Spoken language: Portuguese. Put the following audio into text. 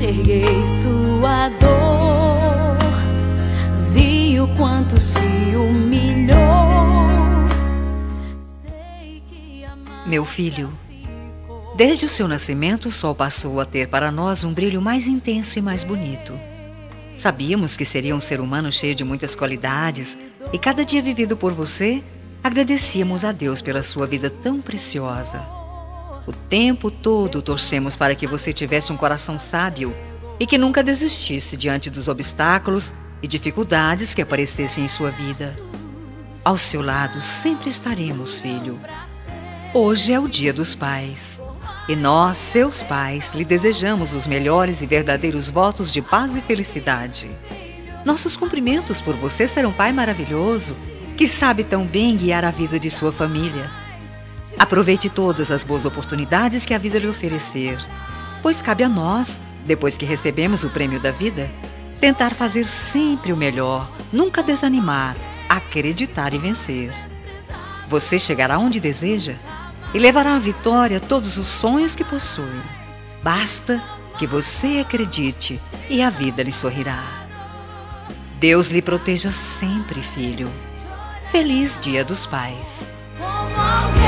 Enxerguei sua dor, vi o quanto se humilhou. Meu filho, desde o seu nascimento, o sol passou a ter para nós um brilho mais intenso e mais bonito. Sabíamos que seria um ser humano cheio de muitas qualidades e cada dia vivido por você, agradecíamos a Deus pela sua vida tão preciosa. O tempo todo torcemos para que você tivesse um coração sábio e que nunca desistisse diante dos obstáculos e dificuldades que aparecessem em sua vida. Ao seu lado sempre estaremos, filho. Hoje é o Dia dos Pais e nós, seus pais, lhe desejamos os melhores e verdadeiros votos de paz e felicidade. Nossos cumprimentos por você ser um pai maravilhoso que sabe tão bem guiar a vida de sua família. Aproveite todas as boas oportunidades que a vida lhe oferecer, pois cabe a nós, depois que recebemos o prêmio da vida, tentar fazer sempre o melhor, nunca desanimar, acreditar e vencer. Você chegará onde deseja e levará à vitória todos os sonhos que possui. Basta que você acredite e a vida lhe sorrirá. Deus lhe proteja sempre, filho. Feliz Dia dos Pais.